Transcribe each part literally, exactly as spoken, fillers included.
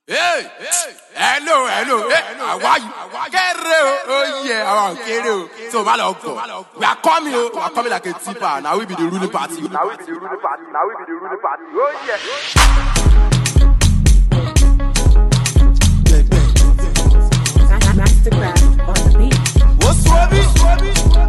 Hey, hello, hello, hey, how are you? Kere, oh yeah, oh Kere. So Maloko, we are coming, we are coming like a tipper. Now we be the ruling party. Now we be the ruling party. Now we be the ruling party. Oh yeah. Mastercraft on the beat. What's Swabby? Swabby?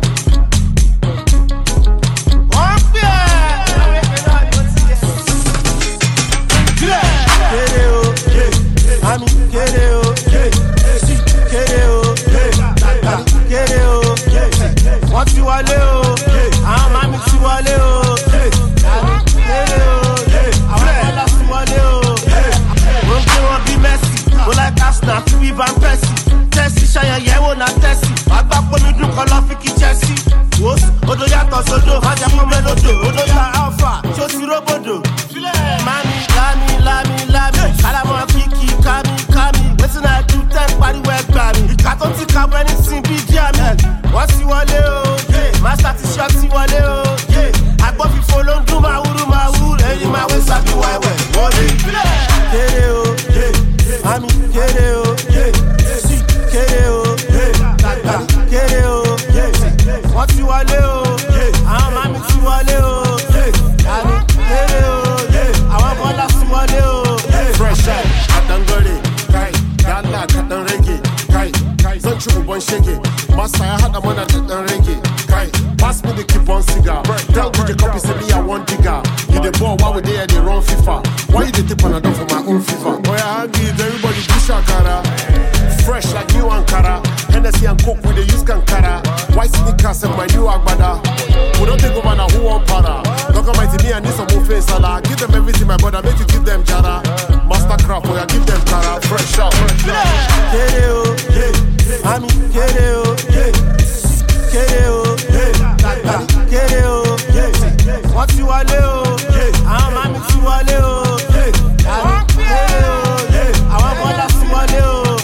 Ami kere o, kere o, kere o, wọ́n ti wọlé o, àwọn mami ti wọlé o, kere o, àwọn bọ́lá ti wọlé o, wọ́n gbé wọn bí Messi, mo like Arsenal fún Ivan Persie, Chelsea ṣayẹyẹwò na Chelsea, wàá gbá pọ́nmi dùn kọ́ lọ́ fi kí Chelsea, wos odò yàtọ̀ sódò, májà fún mélòdò, odò yà alpha, tí ó ti róbòdò, mami lami lami lami, kálámọ̀ kíkì kámi kámi, wetin I do ten pariwo ẹgbàá mi, ìka tó ti ka bọ́ ẹni sin bí díà mi, wọ́n ti wọlé o, master ti ṣọ́ ti wọlé o, agbófinfo ló ń dún máa wúrú máa wú, ẹyin máa wé sábì wẹ́wẹ́, wọlé. Kéré o, mami kéré o, kéré o, kéré o, wọ́n ti wọlé o, àwọn mami ti wọlé o, kéré o, àwọn bọ́lá ti wọlé o. Fresh out, Katangore, Kai, Ghana, Katanrege, Kai, Kai, Sancho, one shake, Master, I had a man at Katanrege, Kai, pass me the keep on cigar, tell me the copy, say me I want digger, you the ball, why would they at the wrong FIFA, why you the tip on a dog for my own FIFA, boy I give everybody do shakara, fresh like new Ankara, Hennessy and Coke with the use Kankara, white sneakers and my new Agbada, we don't take over now who want para, talk about me and need some more face salad, give them everything my brother, make you give them jara, Mastercraft, boy I give them cara, fresh out, Kere o, mami kere o, kere o, kere o, wọ́n ti wọlé o, àwọn mami ti wọlé o, kere o, àwọn bọ́lá ti wọlé o.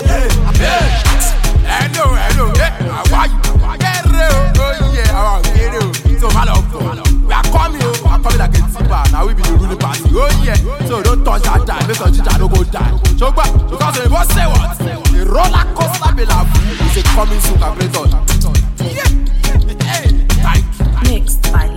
Hello, hello, how are you? Kere, oh yeah, oh Kere. So Maloko, we are coming, we are coming like a tipper. Now we be the ruling party. Oh yeah, so don't touch that time, make sure Chicha don't go die. So but because they both say what? The roller coaster be like is a coming soon calculator. Yeah, hey, thank you. Mixed by